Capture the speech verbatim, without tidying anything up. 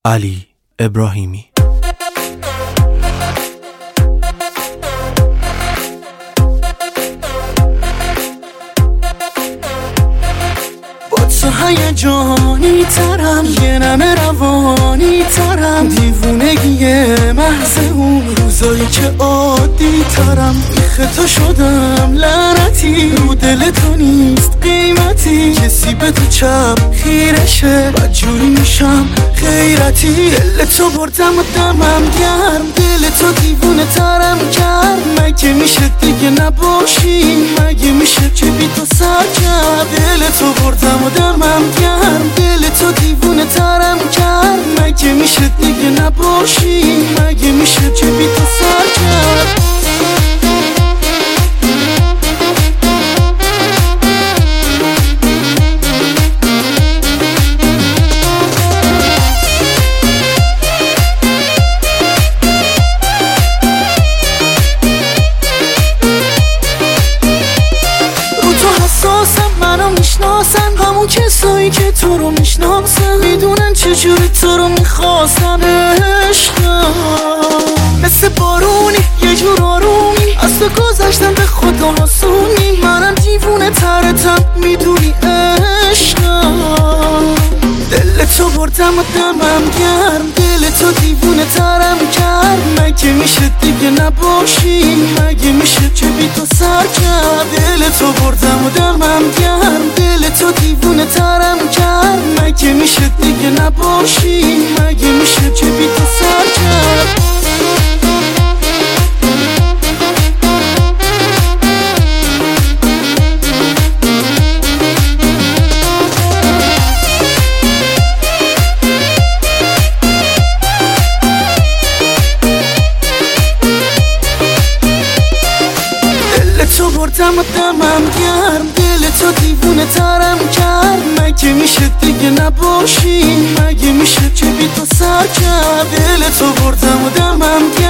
علی ابراهیمی. تو هیجانی ترم، یه نمه روانی ترم، دیوونگی محض اون روزایی که عادی ترم. بیخ تو شدم لعنتی، رو دل تو نیست قیمتی، کسی به تو چپ خیرشه بدجوری میشم غیرتی. دل تو بردم و دمم گرم، دل تو دیوونه ترم کرد. مگه میشه دیگه نباشی، مگه میشه که بی تو سر کرد. دل تو بردم و دمم گرم، دل تو دیوونه ترم کرد. مگه میشه دیگه نباشی، مگه میشه که بی تو سر کرد. منو میشناسن همون کسایی که تو رو میشناسن، میدونن چجوری تو رو میخواستن. عشقم مثل بارونی یه جور آرومی، از تو گذشتم به خدا آسونی. منم دیوونه ترتم میدونی عشقم. دل تو بردم و دمم گرم، دل تو دیوونه ترم کرد. مگه میشه دیگه نباشی، مگه میشه که بی تو سر کرد. دل تو بردم و دمم گرم، دل تو دیوونه ترم کرد. مگه میشه دیگه نباشی، مگه میشه که بی تو سر کرد. تو بردم و دمم گرم، دل تو دیوونه ترم کرد. مگه میشه دیگه نباشی، مگه میشه که بی تو سر کرد. دل تو بردم و دمم گرم،